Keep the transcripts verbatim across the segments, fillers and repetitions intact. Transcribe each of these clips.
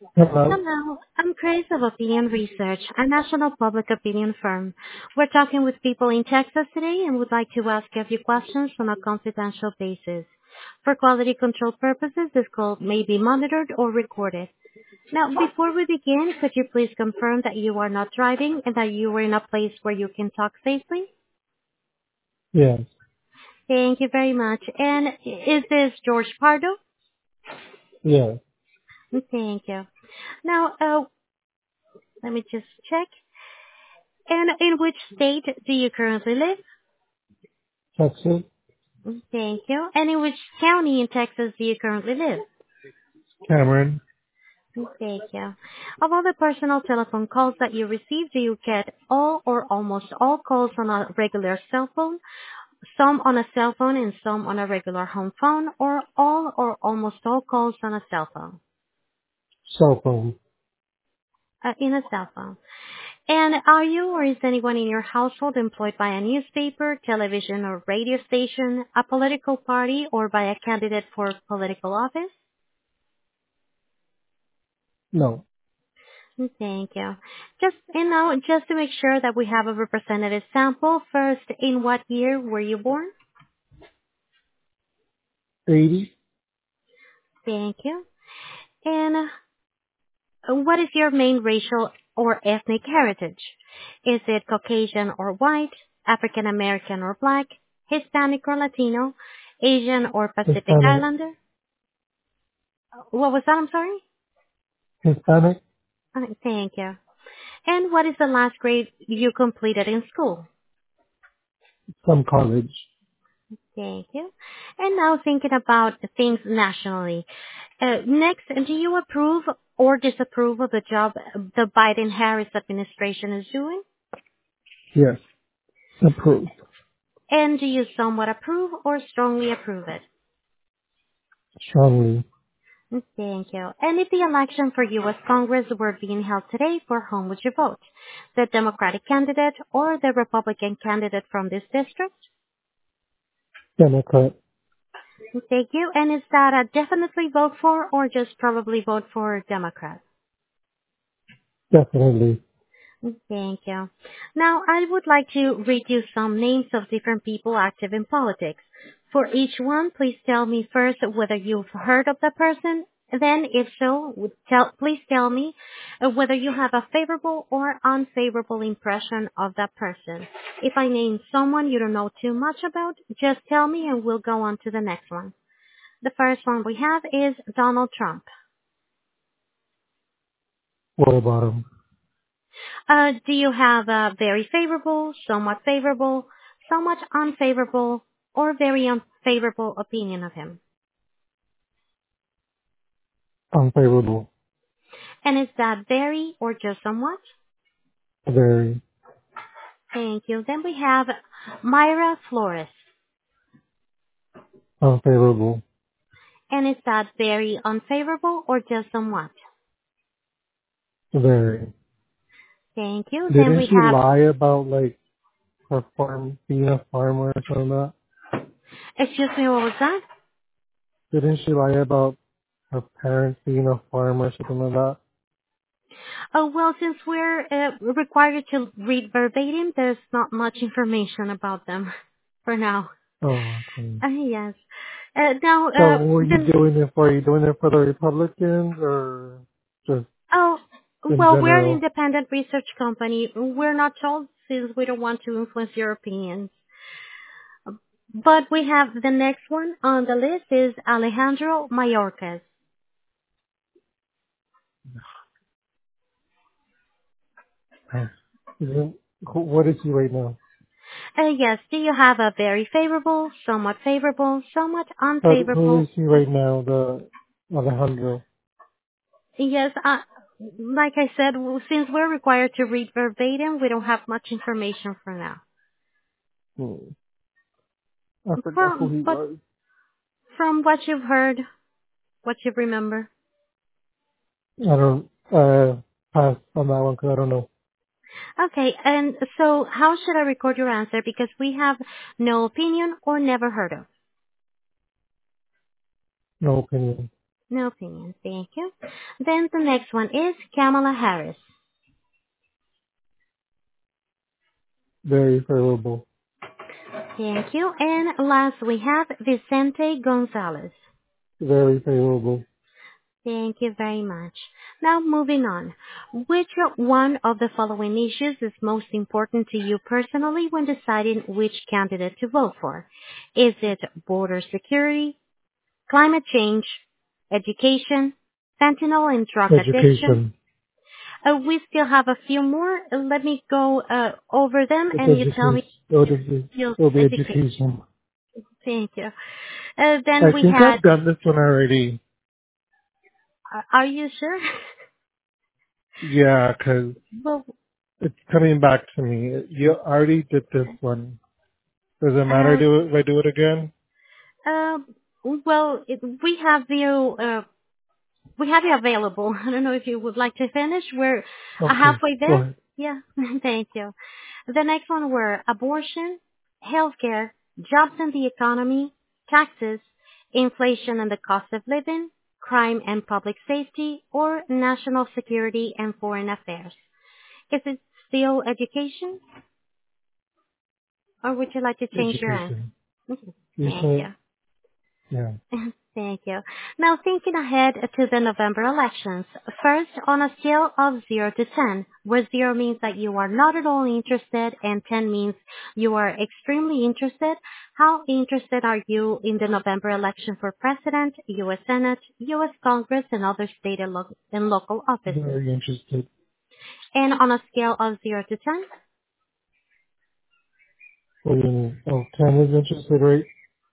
Hello. Hello, I'm Chris of Opinion Research, a national public opinion firm. We're talking with people in Texas today and would like to ask a few questions on a confidential basis. For quality control purposes, this call may be monitored or recorded. Now, before we begin, could you please confirm that you are not driving and that you are in a place where you can talk safely? Yes. Thank you very much. And is this George Pardo? Yes. Thank you. Now, uh, let me just check. And in which state do you currently live? Texas. Thank you. And in which county in Texas do you currently live? Cameron. Thank you. Of all the personal telephone calls that you receive, do you get all or almost all calls on a regular cell phone, some on a cell phone and some on a regular home phone, or all or almost all calls on a cell phone? Cell phone. Uh, in a cell phone. And are you or is anyone in your household employed by a newspaper, television, or radio station, a political party, or by a candidate for political office? No. Thank you. Just, you know, just to make sure that we have a representative sample, first, in what year were you born? eighty. Thank you. And uh, what is your main racial or ethnic heritage? Is it Caucasian or white, African American or black, Hispanic or Latino, Asian or Pacific Hispanic. Islander? What was that? I'm sorry? Hispanic. Uh, Thank you. And what is the last grade you completed in school? Some college. Thank you. And now thinking about things nationally. Uh, next, do you approve or disapprove of the job the Biden-Harris administration is doing? Yes. Approved. And do you somewhat approve or strongly approve it? Strongly. Thank you. And if the election for U S. Congress were being held today, for whom would you vote? The Democratic candidate or the Republican candidate from this district? Democrat. Thank you. And is that a definitely vote for or just probably vote for Democrat? Definitely. Thank you. Now, I would like to read you some names of different people active in politics. For each one, please tell me first whether you've heard of the person. Then, if so, would tell, please tell me uh, whether you have a favorable or unfavorable impression of that person. If I name someone you don't know too much about, just tell me and we'll go on to the next one. The first one we have is Donald Trump. What about him? Uh, do you have a very favorable, somewhat favorable, somewhat unfavorable, or very unfavorable opinion of him? Unfavorable. And is that very or just somewhat? Very. Thank you. Then we have Myra Flores. Unfavorable. And is that very unfavorable or just somewhat? Very. Thank you. Then Didn't we she have, lie about like her farm being a farmer or something like that? excuse me, what was that? Didn't she lie about her parents being a farmer or something like that? Oh, well, since we're uh, required to read verbatim, there's not much information about them for now. Oh, okay. Uh, yes. Uh, now, So uh, who are you the, doing it for? Are you doing it for the Republicans or just oh, in well, we're an general? independent research company. We're not told since we don't want to influence your opinions. But we have the next one on the list is Alejandro Mayorkas. Isn't, who, what is he right now? Uh, yes, do you have a very favorable, somewhat favorable, somewhat But who is unfavorable? he right now? The Alejandro. Yes, uh, like I said, w- since we're required to read verbatim, we don't have much information for now. Hmm. I forgot who From, he but was. from what you've heard, what you remember. I don't, uh, pass on that one because I don't know. Okay, and so how should I record your answer? Because we have no opinion or never heard of. No opinion. No opinion. Thank you. Then the next one is Kamala Harris. Very favorable. Thank you. And last we have Vicente Gonzalez. Very favorable. Thank you very much. Now moving on. Which one of the following issues is most important to you personally when deciding which candidate to vote for? Is it border security, climate change, education, fentanyl and drug addiction? Education. Uh, we still have a few more. Uh, Let me go uh, over them It's and you tell education. me It'll be, your it'll be education. education. Thank you. Uh, I then we think had, I've done this one already. uh, are you sure? Yeah, 'cause well, it's coming back to me. You already did this one. Does it matter uh, do it, if I do it again? uh, well, it, we have you, uh, we have you available. I don't know if you would like to finish. We're uh, Okay, halfway go there. ahead. Yeah, thank you. The next one were abortion, healthcare, jobs and the economy, taxes, inflation and the cost of living, crime and public safety, or national security and foreign affairs. Is it still education, or would you like to change your answer? Education. Mhm. You Thank you. said, yeah. Thank you. Now, thinking ahead to the November elections, first, on a scale of zero to ten, where zero means that you are not at all interested and ten means you are extremely interested, how interested are you in the November election for President, U S. Senate, U S. Congress, and other state and, lo- and local offices? Very interested. And on a scale of zero to ten, What do you mean? Oh, ten is interested, right?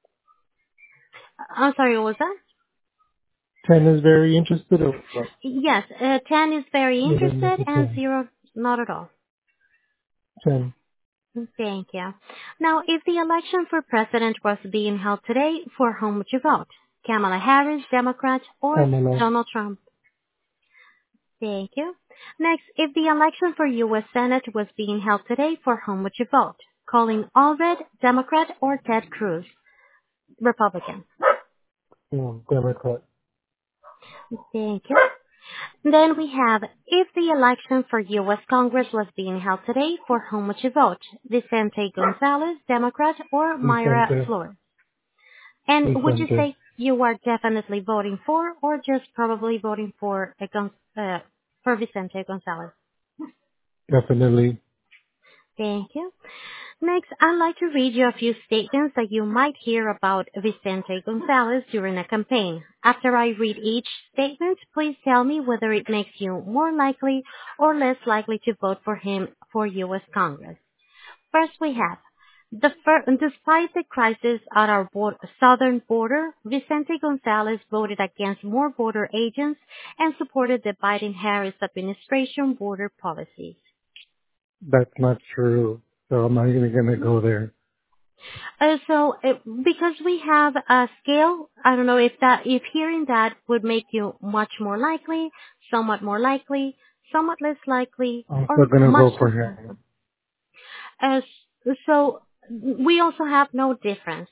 I'm sorry, what was that? ten is very interested, or what? Yes, uh, ten is very Yeah, then make interested it and ten. zero not at all. ten. Thank you. Now, if the election for president was being held today, for whom would you vote? Kamala Harris, Democrat, or M L S. Donald Trump? Thank you. Next, if the election for U S. Senate was being held today, for whom would you vote? Colin Allred, Democrat, or Ted Cruz, Republican? Mm, Democrat. Thank you. Then we have, if the election for U S. Congress was being held today, for whom would you vote? Vicente Gonzalez, Democrat, or Myra Vicente. Flores? And would you Vicente. say you are definitely voting for or just probably voting for a Gon- uh, for Vicente Gonzalez? Definitely. Thank you. Next, I'd like to read you a few statements that you might hear about Vicente Gonzalez during a campaign. After I read each statement, please tell me whether it makes you more likely or less likely to vote for him for U S. Congress. First, we have, the fir- despite the crisis at our bor- southern border, Vicente Gonzalez voted against more border agents and supported the Biden-Harris administration border policies. That's not true. So I'm not even gonna go there. Uh, so, uh, because we have a scale, I don't know if that, if hearing that would make you much more likely, somewhat more likely, somewhat less likely, I'm still or gonna much vote for less him. likely. Uh, so, we also have no difference.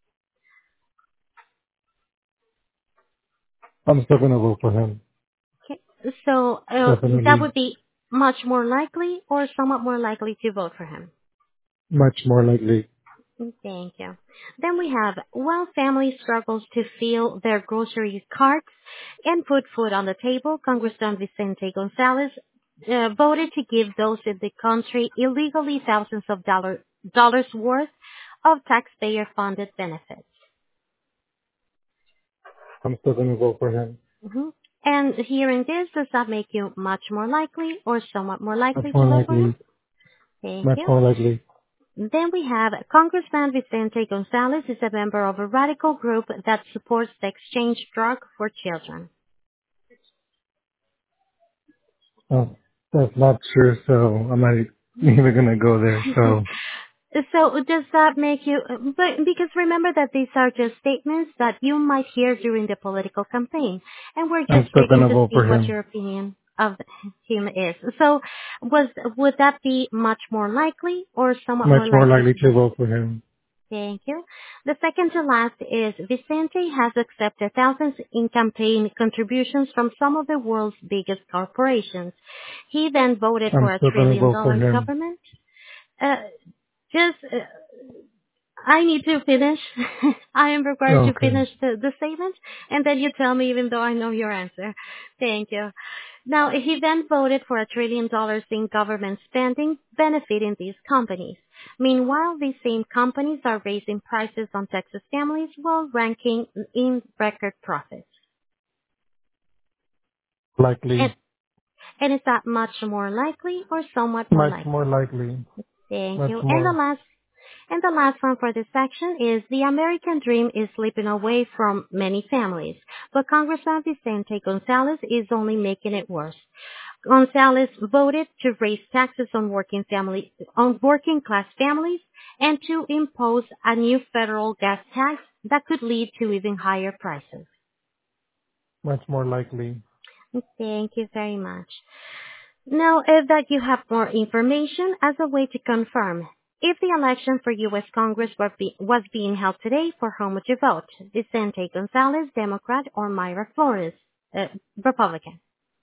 I'm still gonna vote for him. Okay. So uh, that Definitely. would be much more likely or somewhat more likely to vote for him. Much more likely. Thank you. Then we have, while family struggles to fill their grocery carts and put food on the table, Congressman Vicente Gonzalez uh, voted to give those in the country illegally thousands of dollar, dollars worth of taxpayer-funded benefits. I'm still gonna vote for him. hmm And hearing this, does that make you much more likely or somewhat more Much likely to more vote for him? likely. Thank Much you. more likely. Then we have Congressman Vicente Gonzalez is a member of a radical group that supports the exchange drug for children. Oh, that's not true, so I'm not even gonna go there. So So does that make you, but because remember that these are just statements that you might hear during the political campaign, and we're I'm just still checking gonna to vote see for what him. your opinion of him is. So was, would that be much more likely or somewhat Much more more likely likely to to vote? vote for him. Thank you. The second to last is Vicente has accepted thousands in campaign contributions from some of the world's biggest corporations. He then voted for I'm a still gonna trillion vote for dollars him. government. Uh, just uh, I need to finish. I am required to Okay. finish the, the statement, and then you tell me even though I know your answer. Thank you. Now, he then voted for a trillion dollars in government spending benefiting these companies. Meanwhile, these same companies are raising prices on Texas families while ranking in record profits. And, Likely. and is that much more likely or somewhat more Much likely? more likely. Thank Much you. And the more. last And the last one for this section is the American dream is slipping away from many families, but Congressman Vicente Gonzalez is only making it worse. Gonzalez voted to raise taxes on working family, on working class families and to impose a new federal gas tax that could lead to even higher prices. Much more likely. Thank you very much. Now, if that you have more information as a way to confirm, if the election for U S. Congress were be, was being held today, for whom would you vote? Vicente Gonzalez, Democrat, or Myra Flores, uh, Republican?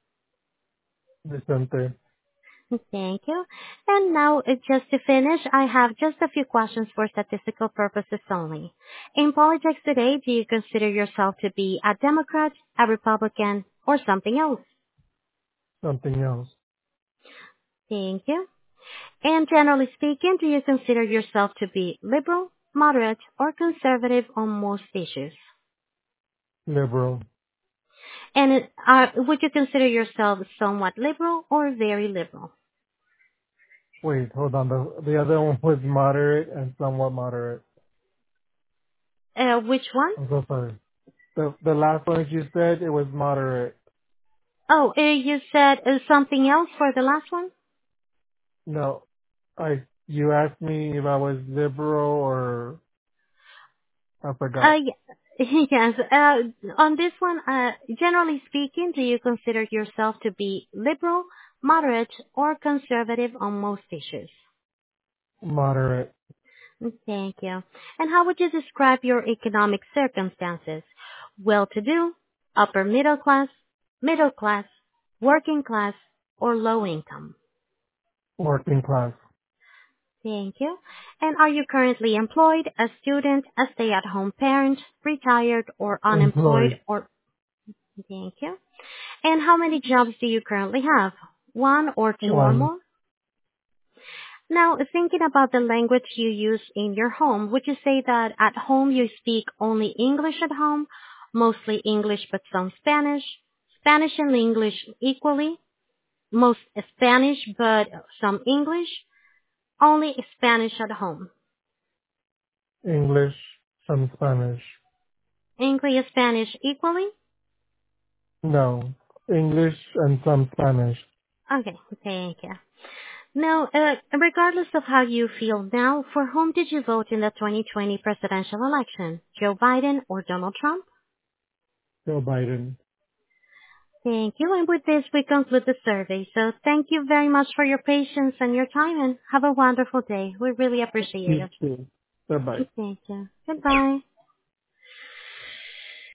Vicente. Thank you. And now, uh, just to finish, I have just a few questions for statistical purposes only. In politics today, do you consider yourself to be a Democrat, a Republican, or something else? Something else. Thank you. And generally speaking, do you consider yourself to be liberal, moderate, or conservative on most issues? Liberal. And it- uh, would you consider yourself somewhat liberal or very liberal? Wait, hold on. The the other one was moderate and somewhat moderate. Uh, which one? I'm so sorry. The the last one you said it was moderate. Oh, uh, you said uh, something else for the last one? No, I you asked me if I was liberal or I Uh, forgot. y- yes. Uh, on this one, uh, generally speaking, do you consider yourself to be liberal, moderate, or conservative on most issues? Moderate. Thank you. And how would you describe your economic circumstances? Well-to-do, upper middle class, middle class, working class, or low income? Working class. Thank you. And are you currently employed, a student, a stay-at-home parent, retired, or unemployed, Employed. or... Thank you. And how many jobs do you currently have? One or two or One. more? Now, thinking about the language you use in your home, would you say that at home you speak only English at home, mostly English but some Spanish, Spanish and English equally, most Spanish but some English, only Spanish at home, English. Some Spanish. English Spanish equally? No. English and some Spanish. Okay, thank you. Now, uh, regardless of how you feel now, for whom did you vote in the twenty twenty presidential election? Joe Biden or Donald Trump? Joe Biden. Thank you. And with this, we conclude the survey. So thank you very much for your patience and your time, and have a wonderful day. We really appreciate You it. too. Bye bye. Thank you. Goodbye.